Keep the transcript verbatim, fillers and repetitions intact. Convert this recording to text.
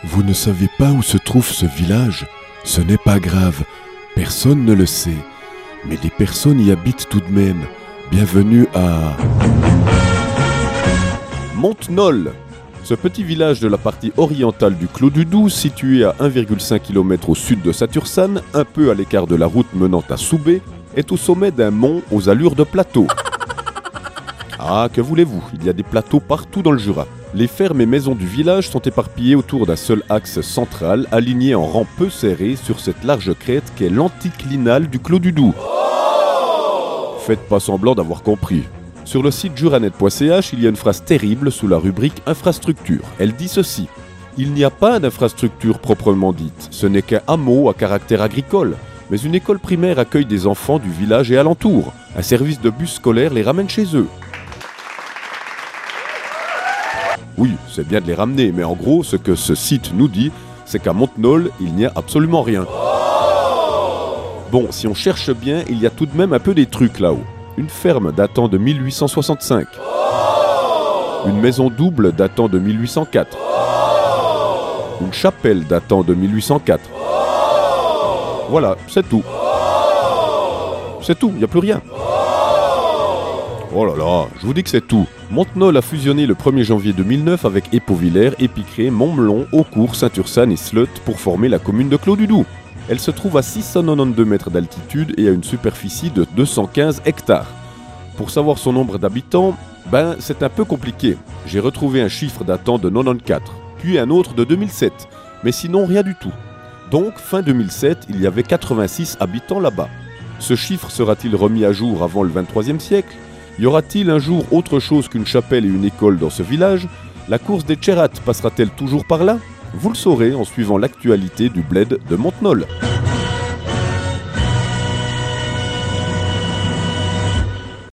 Vous ne savez pas où se trouve ce village? Ce n'est pas grave, personne ne le sait. Mais des personnes y habitent tout de même. Bienvenue à... Montenol. Ce petit village de la partie orientale du Clos du Doubs, situé à un virgule cinq kilomètres au sud de Satursanne, un peu à l'écart de la route menant à Soubé, est au sommet d'un mont aux allures de plateau. Ah, que voulez-vous, il y a des plateaux partout dans le Jura. Les fermes et maisons du village sont éparpillées autour d'un seul axe central, aligné en rang peu serré sur cette large crête qu'est l'anticlinal du Clos du Doubs. Faites pas semblant d'avoir compris. Sur le site juranet point c h, il y a une phrase terrible sous la rubrique infrastructure. Elle dit ceci: il n'y a pas d'infrastructure proprement dite, ce n'est qu'un hameau à caractère agricole. Mais une école primaire accueille des enfants du village et alentour. Un service de bus scolaire les ramène chez eux. Oui, c'est bien de les ramener, mais en gros, ce que ce site nous dit, c'est qu'à Montenol, il n'y a absolument rien. Bon, si on cherche bien, il y a tout de même un peu des trucs là-haut. Une ferme datant de mille huit cent soixante-cinq. Une maison double datant de mille huit cent quatre. Une chapelle datant de mille huit cent quatre. Voilà, c'est tout. C'est tout, il n'y a plus rien. Oh là là, je vous dis que c'est tout. Montenol a fusionné le premier janvier deux mille neuf avec Épauvillers, Épicré, Montmelon, Aucourt, Saint-Ursanne et Slot pour former la commune de Clos du Doubs. Elle se trouve à six cent quatre-vingt-douze mètres d'altitude et a une superficie de deux cent quinze hectares. Pour savoir son nombre d'habitants, ben c'est un peu compliqué. J'ai retrouvé un chiffre datant de quatre-vingt-quatorze, puis un autre de deux mille sept, mais sinon rien du tout. Donc fin deux mille sept, il y avait quatre-vingt-six habitants là-bas. Ce chiffre sera-t-il remis à jour avant le vingt-troisième siècle? Y aura-t-il un jour autre chose qu'une chapelle et une école dans ce village? La course des Tchérats passera-t-elle toujours par là? Vous le saurez en suivant l'actualité du bled de Montenol.